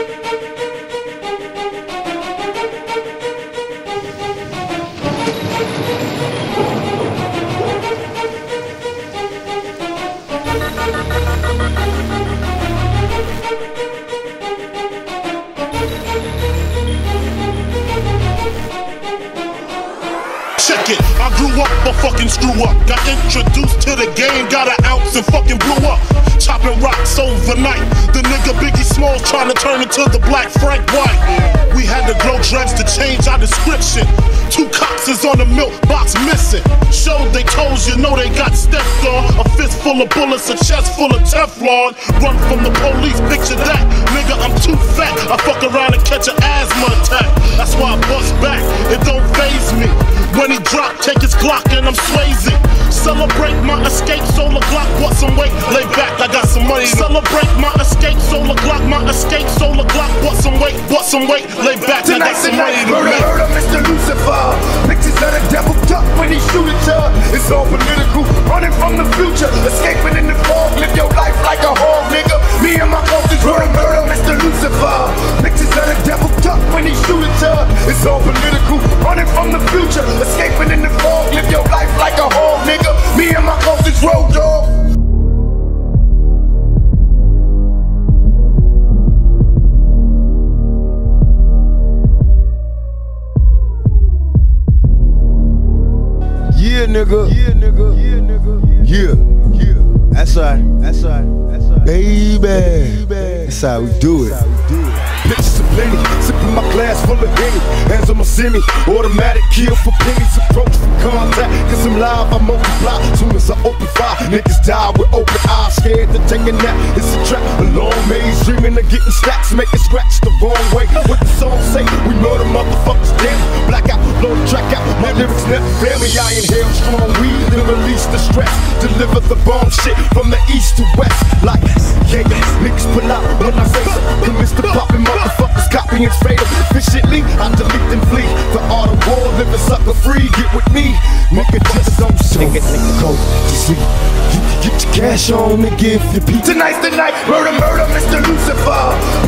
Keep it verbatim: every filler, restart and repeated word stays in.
I grew up a fucking screw up. Got introduced to the game, got an ounce and fucking blew up. Chopping rocks overnight. The nigga Biggie Smalls trying to turn into the black Frank White. We had to grow dreads to change our description. Two cops is on the milk box missing. Showed they toes, you know they got stepped on. A fist full of bullets, a chest full of Teflon. Run from the police, picture that. Nigga, I'm too fat. I fuck around and catch an asthma attack. That's why I bust back, it don't faze me. When he drop, take his Glock and I'm Swayze. Celebrate my escape, solar Glock, what some weight. Lay back, I got some money. Celebrate my escape, solar Glock, my escape, solar Glock, what some weight, what some weight. Lay back, I got some money to make. Murder, Mister Lucifer. Pictures of the devil duck when he shoot at ya. It's all political, running from the future, escaping in the fog. Live your life like a hog, nigga. Me and my closest murder, murder, Mister Lucifer. Pictures of the devil duck when he shoot at ya. It's all political, running from the future, escaping in the fog. Live your life like a hog, nigga. Me and my closest road dog. Yeah, nigga. Yeah, nigga. Yeah, nigga. Yeah, yeah. That's right. That's right. That's right. Baby. Baby. That's how we do it. That's how we do it. Bitches are plenty, sipping my glass full of Henny. Hands on my semi, automatic kill for pennies. Approach for contact, cause I'm live, I multiply. Soon as I open fire, niggas die with open eyes. Scared to take a nap, it's a trap. A long maze, dreaming of getting stacks. Making scratch the wrong way. What the song say? We murder motherfuckers, damn. Black out, blow the track out. My lyrics never fail me. I inhale strong weed to release the stress. Deliver the bomb shit from the east to west. Like, yeah, yeah, niggas pull out when I say so. Convinced to pop in my motherfuckers copying fatal efficiently. I delete and flee. The art of war, living sucker free. Get with me, nigga. Just don't sing it, nigga. Go to sleep. You can get your cash on, nigga, if you peep. Tonight's the night, murder, murder, Mister Lucifer.